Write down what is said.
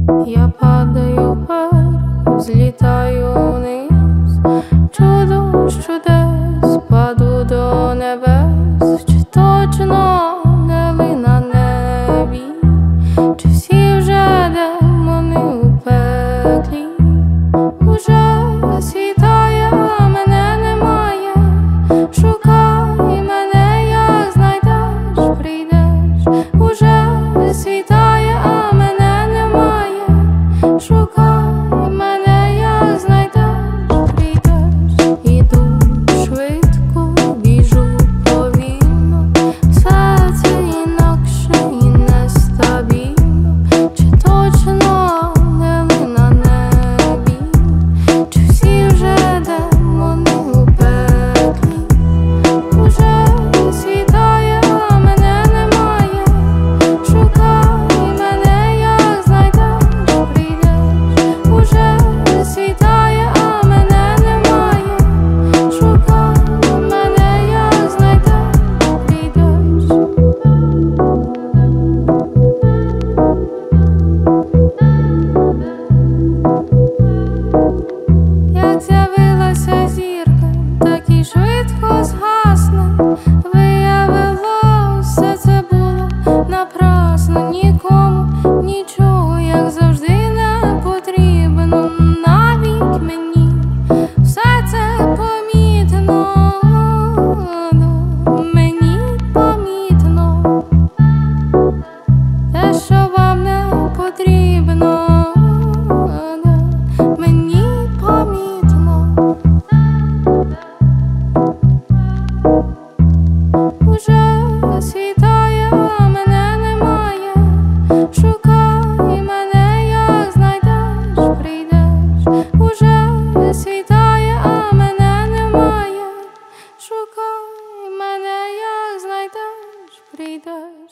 Я падаю вверх, злітаю вниз, чудо з чудес, паду до небес. Чи точно не ви на небі, чи всі вже демони у пеклі? Уже світає, а мене немає. Шукай мене, як знайдеш, прийдеш. Уже світає, а мене немає. Шукай мене, як знайдеш, прийдеш. Іду швидко, біжу повільно, все це інакше і нестабільно. Чи точно не ви на небі, чи всі вже демони у пеклі? Уже світає, а мене немає. Шукай мене, як знайдеш, прийдеш. Уже світає, а мене немає. Шукай мене, як знайдеш, прийдеш. Як з'явилася зірка, так і швидко згасне. Виявилось, все це було напрасно. Нікому нічого, як завжди, не потрібно. Навіть мені все це помітно, мені помітно те, що вам не потрібно. Мені помітно. Уже світає, а мене немає. Шукай мене, як знайдеш, прийдеш. Уже світає, а мене немає. Шукай мене, як знайдеш, прийдеш.